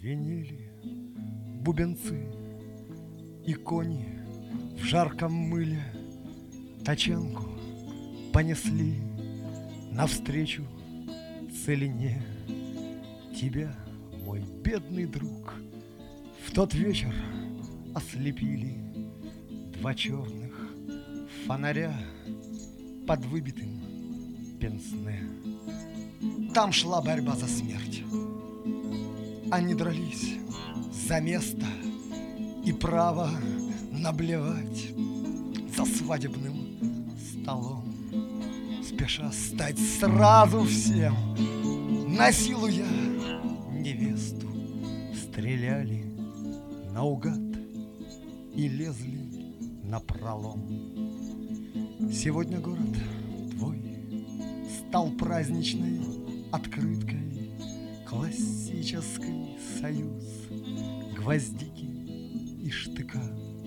Звенели бубенцы, и кони в жарком мыле тачанку понесли навстречу целине. Тебя, мой бедный друг, в тот вечер ослепили два черных фонаря под выбитым пенсне. Там шла борьба за смерть. Они дрались за место и право наблевать за свадебным столом, спеша стать сразу всем. Насилуя невесту, стреляли наугад и лезли напролом. Сегодня город твой стал праздничной открыткой, классический союз гвоздики и штыка.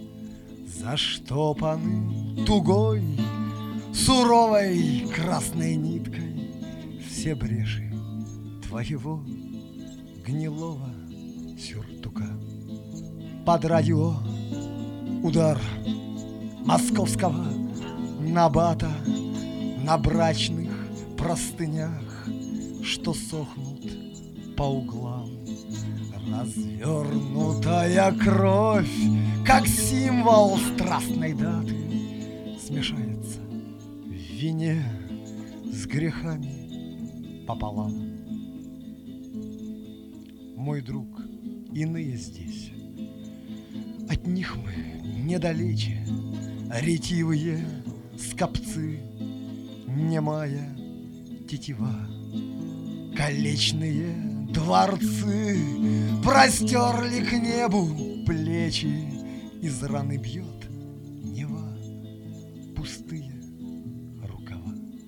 Заштопаны тугой, суровой красной ниткой все бреши твоего гнилого сюртука. Под радио удар московского набата на брачных простынях, что сохнут по углам. Развернутая кровь, как символ страстной даты, смешается в вине с грехами пополам. Мой друг, иные здесь, от них мы недалече, ретивые скопцы, немая тетива, колечные дворцы простерли к небу плечи, из раны бьет Нева пустые рукава.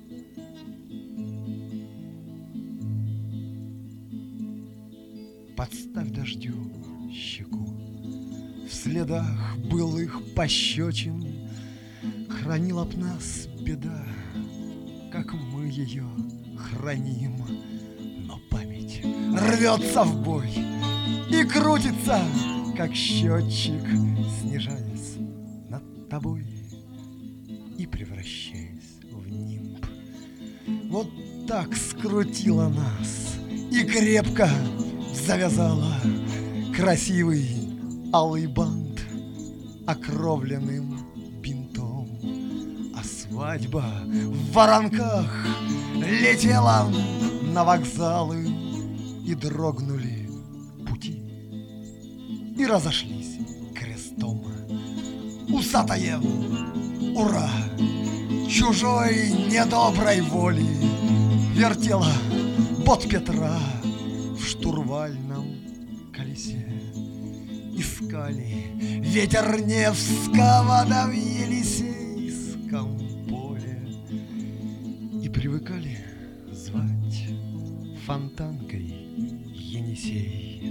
Подставь дождю щеку, в следах былых пощечин хранила б нас беда, как мы ее храним. Но память рвется в бой и крутится, как счетчик, снижаясь над тобой и превращаясь в нимб. Вот так скрутила нас и крепко завязала красивый алый бант окровленным бинтом. А свадьба в воронках летела на вокзалы, и дрогнули пути, и разошлись крестом. Усатое ура чужой недоброй воли вертела бот Петра в штурвальном колесе. Искали ветер Невского да в Елисейском поле и привыкали звать фонтанкой Енисей.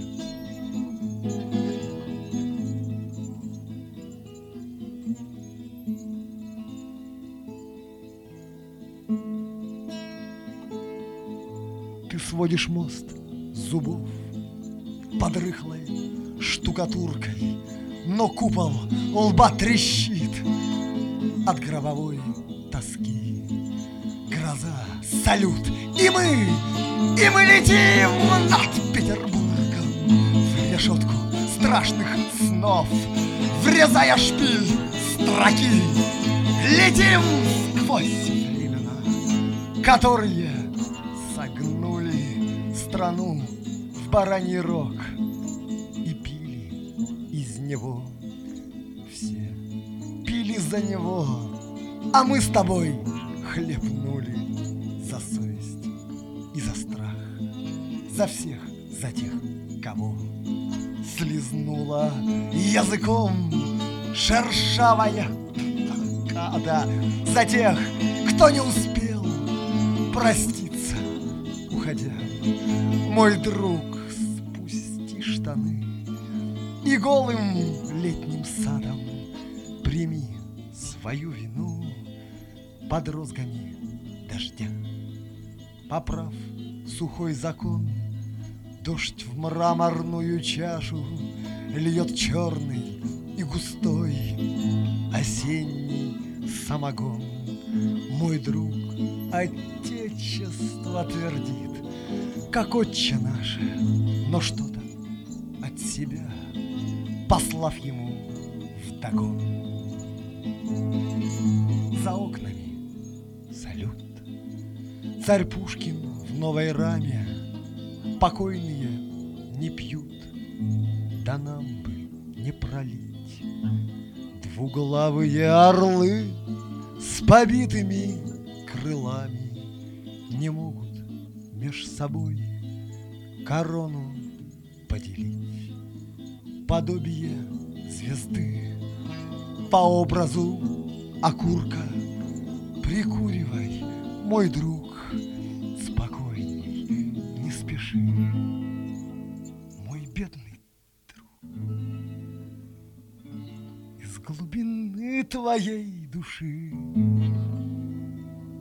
Ты сводишь мост с зубов под рыхлой штукатуркой, но купол лба трещит от гробовой тоски. Гроза, салют, и мы летим над Петербургом в решетку страшных снов, врезая шпиль строки. Летим сквозь времена, которые согнули страну в бараний рог и пили из него все, пили за него, а мы с тобой хлебнули за совесть и за страх, за всех, за тех, кого слизнула языком шершавая када, за тех, кто не успел проститься, уходя. Мой друг, спусти штаны и голым летним садом прими свою вину под розгами дождя. Поправ сухой закон, Дождь в мраморную чашу льет черный и густой осенний самогон. Мой друг Отечество твердит, как отче наше, но что-то от себя, послав ему вдогон. За окнами салют. Царь Пушкин в новой раме. Покойные не пьют, да нам бы не пролить. Двуглавые орлы с побитыми крылами не могут меж собой корону поделить. Подобие звезды по образу окурка. Прикуривай, мой друг, спокойней, не спеши, мой бедный друг. Из глубины твоей души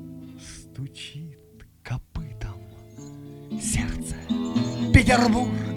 стучит копытом сердце Петербург.